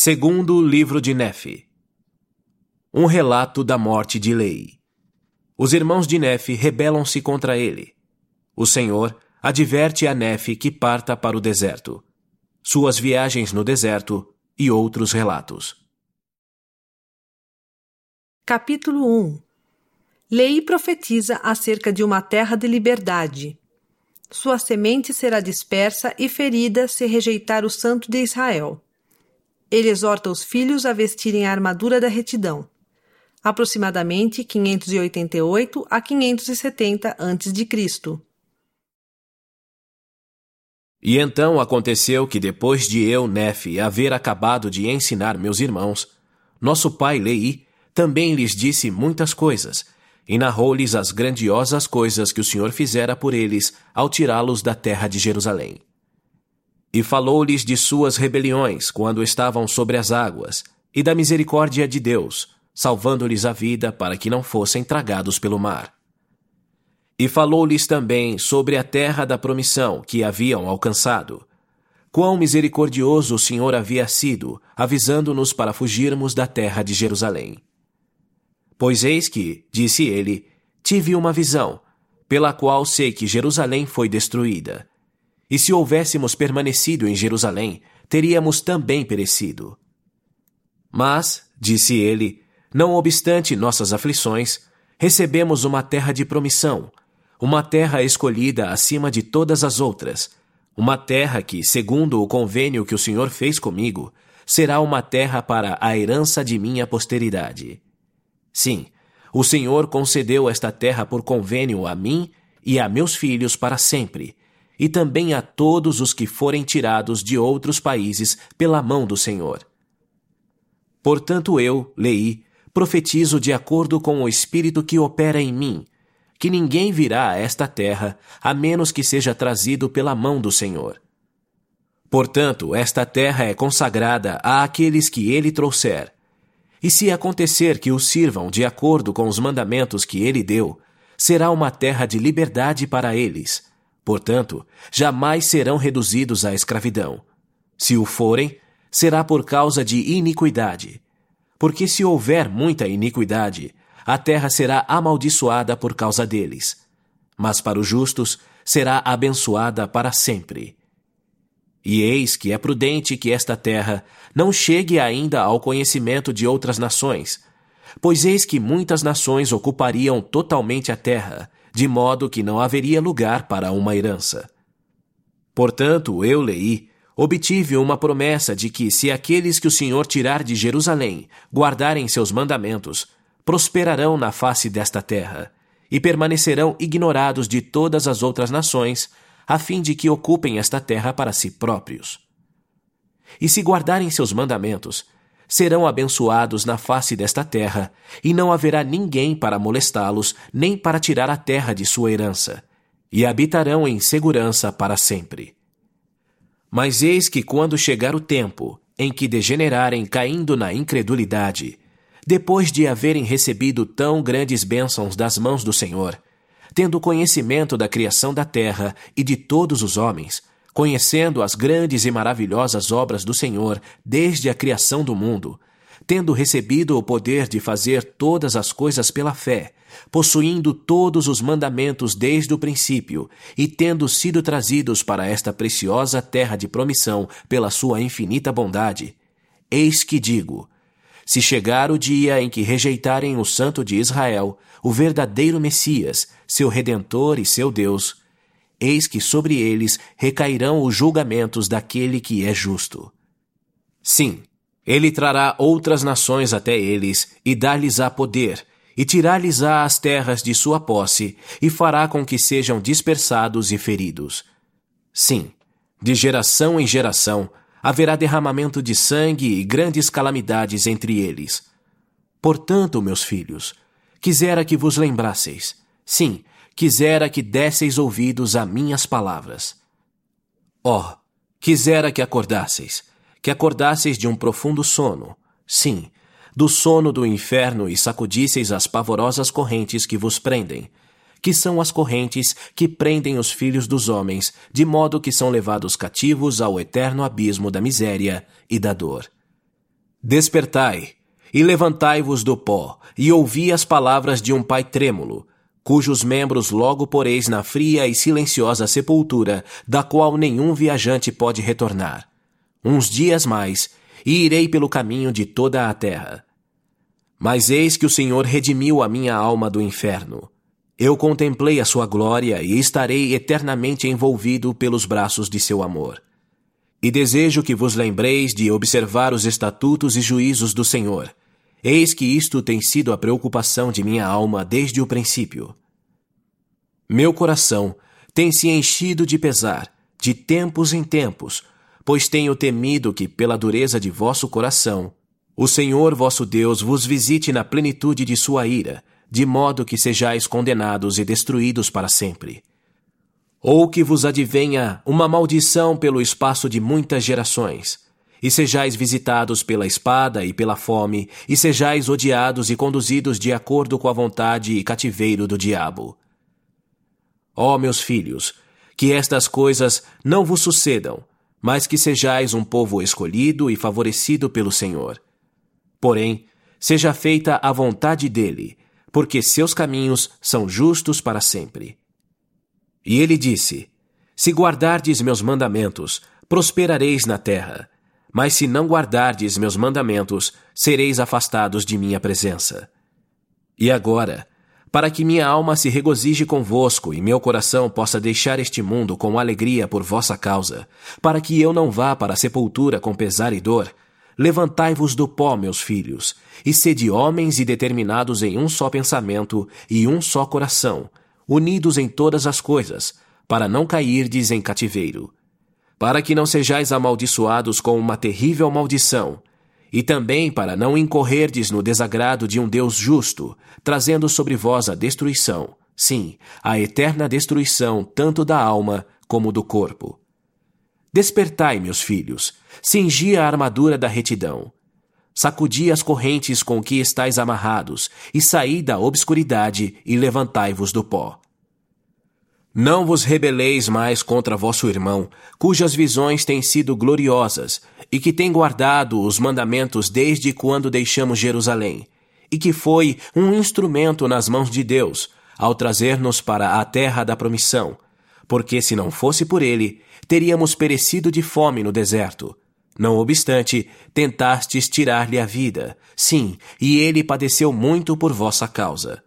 Segundo livro de Nefe. Um relato da morte de Leí. Os irmãos de Nefe rebelam-se contra ele. O Senhor adverte a Nefe que parta para o deserto. Suas viagens no deserto e outros relatos. Capítulo 1. Leí profetiza acerca de uma terra de liberdade. Sua semente será dispersa e ferida se rejeitar o Santo de Israel. Ele exorta os filhos a vestirem a armadura da retidão. Aproximadamente 588 a 570 a.C. E então aconteceu que depois de eu, Nefe, haver acabado de ensinar meus irmãos, nosso pai Leí também lhes disse muitas coisas, e narrou-lhes as grandiosas coisas que o Senhor fizera por eles ao tirá-los da terra de Jerusalém. E falou-lhes de suas rebeliões quando estavam sobre as águas, e da misericórdia de Deus, salvando-lhes a vida para que não fossem tragados pelo mar. E falou-lhes também sobre a terra da promissão que haviam alcançado. Quão misericordioso o Senhor havia sido, avisando-nos para fugirmos da terra de Jerusalém. Pois eis que, disse ele, tive uma visão, pela qual sei que Jerusalém foi destruída. E se houvéssemos permanecido em Jerusalém, teríamos também perecido. Mas, disse ele, não obstante nossas aflições, recebemos uma terra de promissão, uma terra escolhida acima de todas as outras, uma terra que, segundo o convênio que o Senhor fez comigo, será uma terra para a herança de minha posteridade. Sim, o Senhor concedeu esta terra por convênio a mim e a meus filhos para sempre, e também a todos os que forem tirados de outros países pela mão do Senhor. Portanto eu, Leí, profetizo de acordo com o Espírito que opera em mim, que ninguém virá a esta terra, a menos que seja trazido pela mão do Senhor. Portanto, esta terra é consagrada àqueles que ele trouxer. E se acontecer que o sirvam de acordo com os mandamentos que ele deu, será uma terra de liberdade para eles. Portanto, jamais serão reduzidos à escravidão. Se o forem, será por causa de iniquidade. Porque se houver muita iniquidade, a terra será amaldiçoada por causa deles. Mas para os justos será abençoada para sempre. E eis que é prudente que esta terra não chegue ainda ao conhecimento de outras nações, pois eis que muitas nações ocupariam totalmente a terra, de modo que não haveria lugar para uma herança. Portanto, eu, Leí, obtive uma promessa de que, se aqueles que o Senhor tirar de Jerusalém guardarem seus mandamentos, prosperarão na face desta terra, e permanecerão ignorados de todas as outras nações, a fim de que ocupem esta terra para si próprios. E se guardarem seus mandamentos, serão abençoados na face desta terra, e não haverá ninguém para molestá-los, nem para tirar a terra de sua herança, e habitarão em segurança para sempre. Mas eis que quando chegar o tempo em que degenerarem caindo na incredulidade, depois de haverem recebido tão grandes bênçãos das mãos do Senhor, tendo conhecimento da criação da terra e de todos os homens, conhecendo as grandes e maravilhosas obras do Senhor desde a criação do mundo, tendo recebido o poder de fazer todas as coisas pela fé, possuindo todos os mandamentos desde o princípio, e tendo sido trazidos para esta preciosa terra de promissão pela sua infinita bondade, eis que digo: se chegar o dia em que rejeitarem o Santo de Israel, o verdadeiro Messias, seu Redentor e seu Deus, eis que sobre eles recairão os julgamentos daquele que é justo. Sim, ele trará outras nações até eles, e dar-lhes-á poder, e tirar-lhes-á as terras de sua posse, e fará com que sejam dispersados e feridos. Sim, de geração em geração, haverá derramamento de sangue e grandes calamidades entre eles. Portanto, meus filhos, quisera que vos lembrasseis, sim, quisera que desseis ouvidos a minhas palavras. Oh, quisera que acordasseis de um profundo sono, sim, do sono do inferno, e sacudisseis as pavorosas correntes que vos prendem, que são as correntes que prendem os filhos dos homens, de modo que são levados cativos ao eterno abismo da miséria e da dor. Despertai, e levantai-vos do pó, e ouvi as palavras de um pai trêmulo, cujos membros logo poreis na fria e silenciosa sepultura, da qual nenhum viajante pode retornar. Uns dias mais, e irei pelo caminho de toda a terra. Mas eis que o Senhor redimiu a minha alma do inferno. Eu contemplei a sua glória e estarei eternamente envolvido pelos braços de seu amor. E desejo que vos lembreis de observar os estatutos e juízos do Senhor. Eis que isto tem sido a preocupação de minha alma desde o princípio. Meu coração tem se enchido de pesar, de tempos em tempos, pois tenho temido que, pela dureza de vosso coração, o Senhor vosso Deus vos visite na plenitude de sua ira, de modo que sejais condenados e destruídos para sempre. Ou que vos advenha uma maldição pelo espaço de muitas gerações, e sejais visitados pela espada e pela fome, e sejais odiados e conduzidos de acordo com a vontade e cativeiro do diabo. Ó meus filhos, que estas coisas não vos sucedam, mas que sejais um povo escolhido e favorecido pelo Senhor. Porém, seja feita a vontade dele, porque seus caminhos são justos para sempre. E ele disse: Se guardardes meus mandamentos, prosperareis na terra. Mas se não guardardes meus mandamentos, sereis afastados de minha presença. E agora, para que minha alma se regozije convosco e meu coração possa deixar este mundo com alegria por vossa causa, para que eu não vá para a sepultura com pesar e dor, levantai-vos do pó, meus filhos, e sede homens e determinados em um só pensamento e um só coração, unidos em todas as coisas, para não cairdes em cativeiro. Para que não sejais amaldiçoados com uma terrível maldição, e também para não incorrerdes no desagrado de um Deus justo, trazendo sobre vós a destruição, sim, a eterna destruição tanto da alma como do corpo. Despertai, meus filhos, cingi a armadura da retidão. Sacudi as correntes com que estáis amarrados, e saí da obscuridade e levantai-vos do pó. Não vos rebeleis mais contra vosso irmão, cujas visões têm sido gloriosas, e que tem guardado os mandamentos desde quando deixamos Jerusalém, e que foi um instrumento nas mãos de Deus, ao trazer-nos para a terra da promissão, porque se não fosse por ele, teríamos perecido de fome no deserto. Não obstante, tentastes tirar-lhe a vida, sim, e ele padeceu muito por vossa causa.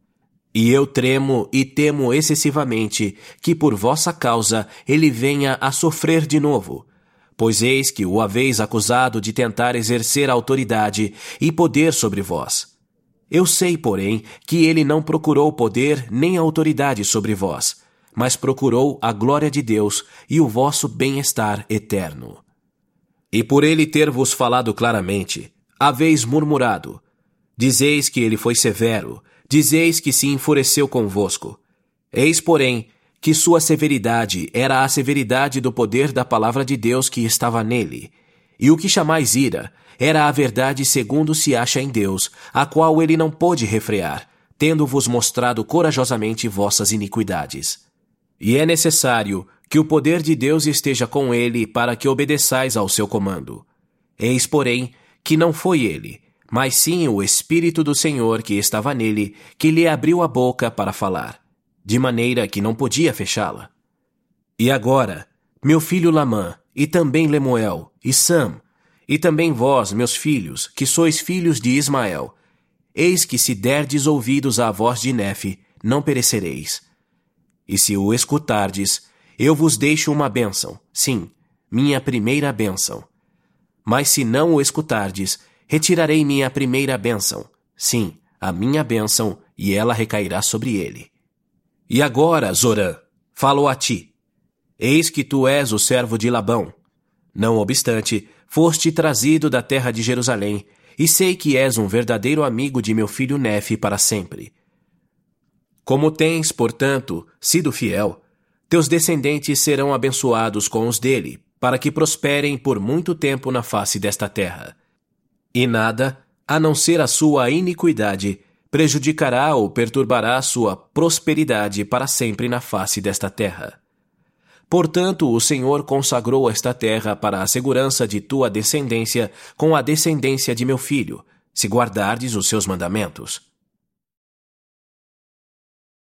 E eu tremo e temo excessivamente que por vossa causa ele venha a sofrer de novo, pois eis que o haveis acusado de tentar exercer autoridade e poder sobre vós. Eu sei, porém, que ele não procurou poder nem autoridade sobre vós, mas procurou a glória de Deus e o vosso bem-estar eterno. E por ele ter vos falado claramente, haveis murmurado. Dizeis que ele foi severo, dizeis que se enfureceu convosco. Eis, porém, que sua severidade era a severidade do poder da palavra de Deus que estava nele, e o que chamais ira era a verdade segundo se acha em Deus, a qual ele não pôde refrear, tendo-vos mostrado corajosamente vossas iniquidades. E é necessário que o poder de Deus esteja com ele para que obedeçais ao seu comando. Eis, porém, que não foi ele, mas sim o Espírito do Senhor que estava nele, que lhe abriu a boca para falar, de maneira que não podia fechá-la. E agora, meu filho Lamã, e também Lemuel, e Sam, e também vós, meus filhos, que sois filhos de Ismael, eis que se derdes ouvidos à voz de Nefe, não perecereis. E se o escutardes, eu vos deixo uma bênção, sim, minha primeira bênção. Mas se não o escutardes, retirarei minha primeira bênção, sim, a minha bênção, e ela recairá sobre ele. E agora, Zorã, falo a ti. Eis que tu és o servo de Labão. Não obstante, foste trazido da terra de Jerusalém, e sei que és um verdadeiro amigo de meu filho Nefe para sempre. Como tens, portanto, sido fiel, teus descendentes serão abençoados com os dele, para que prosperem por muito tempo na face desta terra. E nada, a não ser a sua iniquidade, prejudicará ou perturbará a sua prosperidade para sempre na face desta terra. Portanto, o Senhor consagrou esta terra para a segurança de tua descendência com a descendência de meu filho, se guardardes os seus mandamentos.